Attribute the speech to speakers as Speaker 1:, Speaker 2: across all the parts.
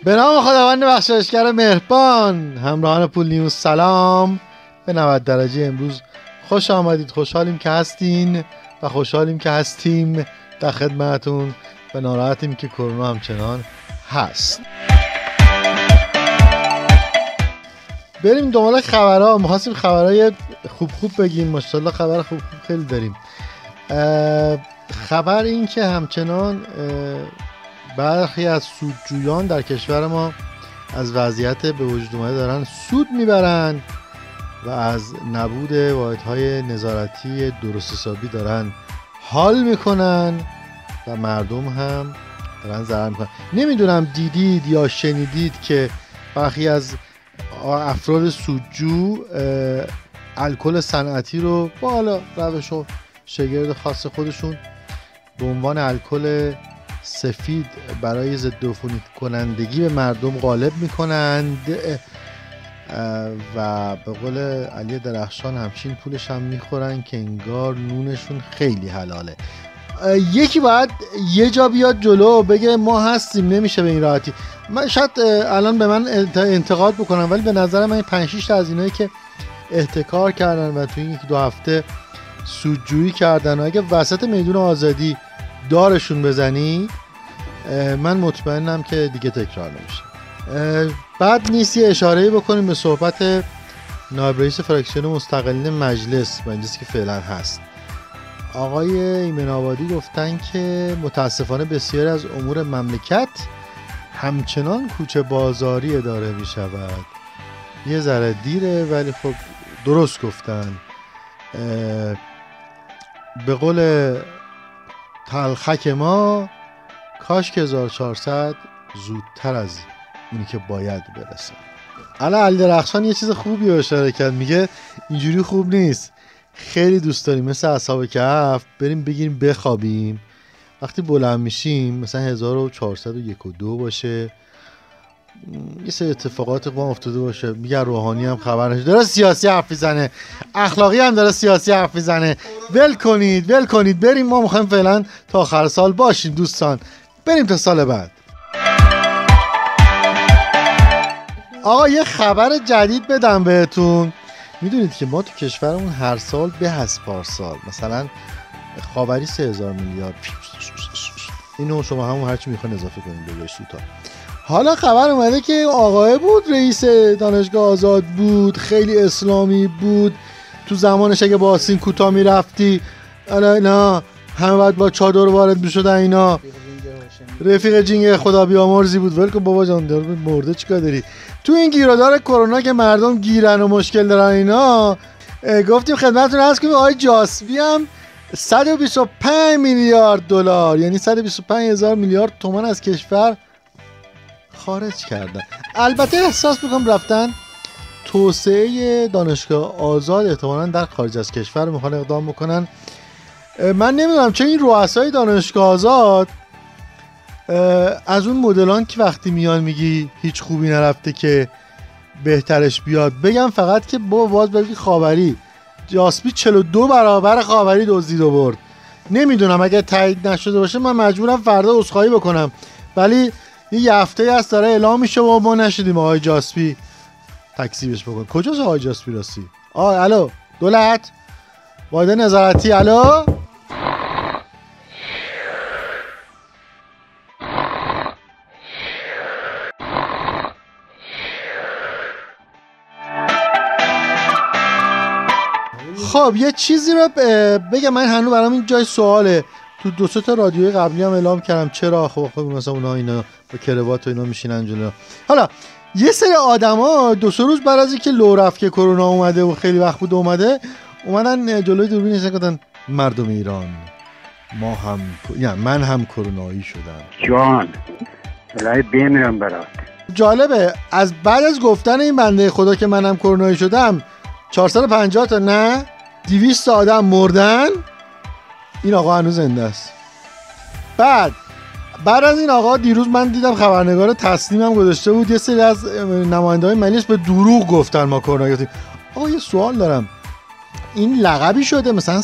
Speaker 1: به نام خداوند بخشایشگر مهربان. همراهان پول نیوز سلام. به 90 درجه امروز خوش آمدید. خوشحالیم که هستین و خوشحالیم که هستیم در خدمتون و ناراحتیم که کرونا همچنان هست. بریم دنبال خبرها. می‌خواستیم خبرهای خوب بگیم، ماشاءالله خبر خوب خیلی داریم. خبر این که همچنان برخی از سودجویان در کشور ما از وضعیت به وجود اومده دارن سود میبرن و از نبود واحدهای نظارتی درست حسابی دارن حال میکنن و مردم هم دارن ضرر میکنن. نمیدونم دیدید یا شنیدید که برخی از افراد سودجو الکل صنعتی رو با حالا روش و شگرد خاص خودشون به عنوان الکل سفید برای ضد عفونی کنندگی به مردم غالب میکنند و به قول علی درخشان همچین پولش هم میخورن که انگار نونشون خیلی حلاله. یکی باید یه جا بیاد جلو بگه ما هستیم، نمیشه به این راحتی. من شاید الان به من انتقاد بکنم، ولی به نظر من 5-6 تا از اینایی که احتکار کردن و تو این 1-2 هفته سودجویی کردن و اگه وسط میدون آزادی دارشون بزنی، من مطمئنم که دیگه تکرار نمیشه. بعد نیست یه اشاره‌ای بکنیم به صحبت نایب رئیس فراکسیون مستقلین مجلسی که فعلا هست. آقای ایمن آبادی گفتن که متاسفانه بسیاری از امور مملکت همچنان کوچه بازاری اداره می شود. یه ذره دیره ولی خب درست گفتن. به قول تلخک ما کاش که 1400 زودتر از اونی که باید برسه. علی درخشان یه چیز خوبی رو اشاره کرد، میگه اینجوری خوب نیست، خیلی دوست داریم مثل اصحاب کهف بریم بگیریم بخوابیم، وقتی بلند میشیم مثلا 1401 و 2 باشه، یه سری اتفاقات قوم افتاده باشه، میگه روحانی هم خبر نشه، داره سیاسی حرف میزنه، اخلاقی هم داره سیاسی حرف میزنه. ول کنید بریم، ما میخوایم فعلا تا آخر سال باشیم دوستان، بریم تا سال بعد. آقا یه خبر جدید بدم بهتون. میدونید که ما تو کشورمون هر سال به از پارسال مثلا خاوری 3000 میلیارد، اینو شما همون هرچی میخواین اضافه کنید به رشتوتا. حالا خبر اومده که آقای بود رئیس دانشگاه آزاد بود، خیلی اسلامی بود، تو زمانش اگه با آستین کوتاه میرفتی اینا همه باید با چادر وارد میشدن، اینا رفیق جینگ خدا بیامرزی بود. ولکن بابا جان دار مرده چیکار داری تو این گیرودار کرونا که مردم گیرن و مشکل دارن اینا. گفتیم خدمتتون عرض کنیم آقای جاسبی هم 125 میلیارد دلار یعنی 125,000 میلیارد تومان از کشور خارج کردن. البته احساس میکنم رفتن توسعه دانشگاه آزاد احتمالاً در خارج از کشور میخوان اقدام بکنن. من نمیدونم چه این رؤسای دانشگاه آزاد از اون مدلان که وقتی میان میگی هیچ خوبی نرفته که بهترش بیاد بگم فقط که باز بگی خاوری جاسبی 42 برابر خاوری دزدید و برد. نمیدونم اگه تایید نشده باشه من مجبورم فردا عذرخواهی بکنم، ولی یه هفته هست داره اعلام میشه و ما نشدیم آقای جاسبی تکذیبش بکن. کجاست آقای جاسبی راستی؟ الو دولت واحد نظارتی، الو خب یه چیزی رو بگم. من هنوز برام این جای سواله، تو 2-3 تا رادیوی قبلی هم اعلام کردم چرا خب مثلا اونا اینا با کروات و اینا میشینن جلو. حالا یه سری آدما 2-3 روز بعد از اینکه لو رفت که کرونا اومده و خیلی وقت بود اومدن جلوی دوربین نشون دادن مردم ایران ما هم من هم کرونایی شدم. جان الهی بمیرم برات. جالبه از بعد از گفتن این بنده خدا که منم کرونایی شدم 450 تا نه 200 آدم مردن، این آقا هنوز زنده است. بعد از این آقا دیروز من دیدم خبرنگار تسنیمم گذاشته بود یه سری از نماینده‌های مجلس به دروغ گفتن ما کرونا گرفتیم. آقا یه سوال دارم، این لقبی شده مثلا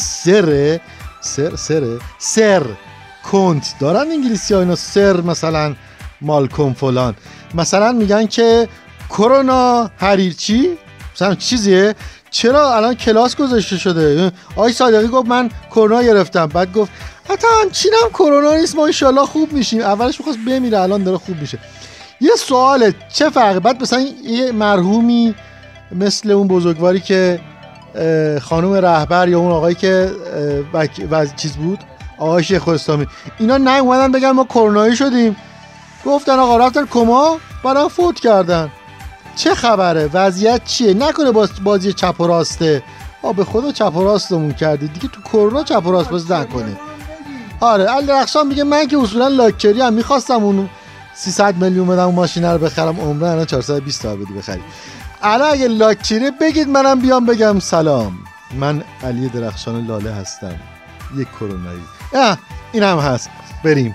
Speaker 1: سر کنت دارن انگلیسی ها اینا، سر مثلا مالکوم فلان مثلا میگن که کرونا حریرچی مثلا چیزیه، چرا الان کلاس گذاشته شده؟ آقای صادقی گفت من کرونا گرفتم، بعد گفت حتی همچینم کرونا نیست، ما انشالله خوب میشیم. اولش میخواست بمیره، الان داره خوب میشه. یه سواله چه فرقی؟ بعد مثلا یه مرحومی مثل اون بزرگواری که خانم رهبر یا اون آقایی که چیز بود، آقای شیخ اسلامی، اینا نه اومدن بگن ما کرونایی شدیم، گفتن آقا رفتن کما بعدم فوت کردن. چه خبره؟ وضعیت چیه؟ نکنه بازی چپ و راسته؟ به خدا چپ و راستمون کردید دیگه، تو کرونا چپ و راست باز نکنه. آره الرخشان میگه من که اصولا لاکچری هم میخواستم اون 300 میلیون بدم اون ماشینه رو بخرم، عمره الان 420 تا بدی بخری. الان اگه لاکچری بگید منم بیام بگم سلام من علی درخشان لاله هستم، یک کرونایی. این هم هست. بریم.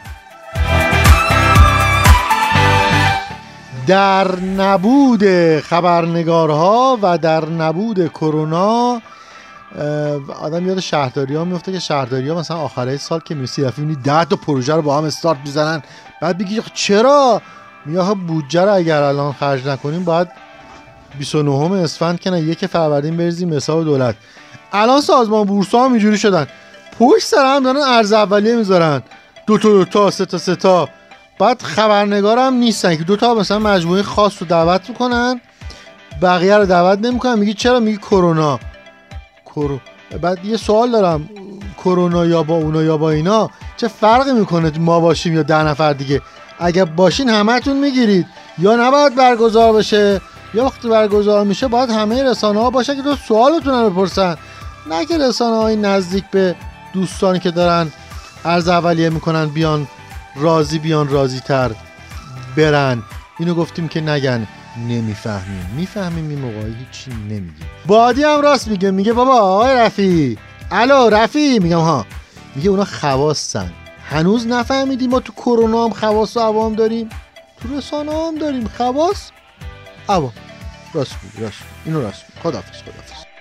Speaker 1: در نبود خبرنگارها و در نبود کرونا آدم یاد شهرداری ها میفته که شهرداری ها مثلا آخره سال که میرسی دفعه میبینی 10 تا پروژه رو با هم استارت میزنن، بعد بگی چرا؟ میگه بودجه رو اگر الان خرج نکنیم باید 29 اسفند که نه 1 فروردین بریزیم حساب دولت. الان سازمان بورس ها هم اینجوری شدن، پشت سر هم دارن ارز اولیه میذارن، 2 تا 3 تا، بعد خبرنگار هم نیستن که 2 تا مثلا مجموعه خاص رو دعوت میکنن بقیه رو دعوت نمیکنن. میگی چرا؟ میگی کرونا. بعد یه سوال دارم، کرونا یا با اونا یا با اینا چه فرقی میکنه ما باشیم یا 10 نفر دیگه؟ اگه باشین همتون میگیرید، یا نباید برگزار بشه یا وقتی برگزار میشه باید همه رسانه ها باشه که تو سوالتون رو بپرسن، نه که رسانه های نزدیک به دوستانی که دارن عرض اولیه میکنن بیان راضی تر برن. اینو گفتیم که نگن میفهمیم این موقعی هیچی نمیگیم. بادی هم راست میگه، میگه بابا آقای رفی، الو رفی، میگم ها، میگه اونا خواستن، هنوز نفهمیدیم ما تو کرونا هم خواص و عوام داریم، تو رسانه هم داریم خواص عوام. راست میگه، اینو راست میگه. خداحافظ.